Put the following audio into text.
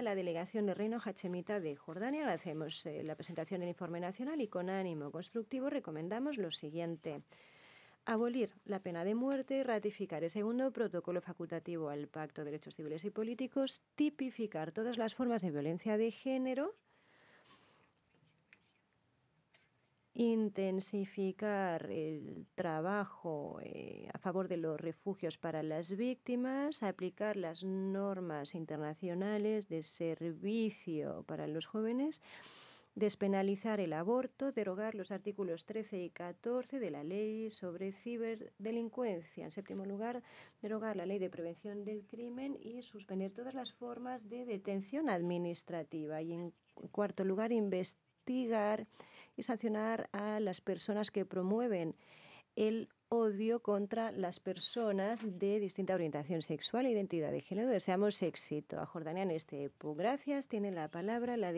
la delegación del Reino Hachemita de Jordania. Agradecemos la presentación del informe nacional y con ánimo constructivo recomendamos lo siguiente: abolir la pena de muerte, ratificar el segundo protocolo facultativo al Pacto de Derechos Civiles y Políticos, tipificar todas las formas de violencia de género, intensificar el trabajo a favor de los refugios para las víctimas, aplicar las normas internacionales de servicio para los jóvenes, despenalizar el aborto, derogar los artículos 13 y 14 de la ley sobre ciberdelincuencia. En séptimo lugar, derogar la ley de prevención del crimen y suspender todas las formas de detención administrativa. Y en cuarto lugar, investigar y sancionar a las personas que promueven el odio contra las personas de distinta orientación sexual e identidad de género. Deseamos éxito a Jordania en este EPU. Gracias. Tiene la palabra la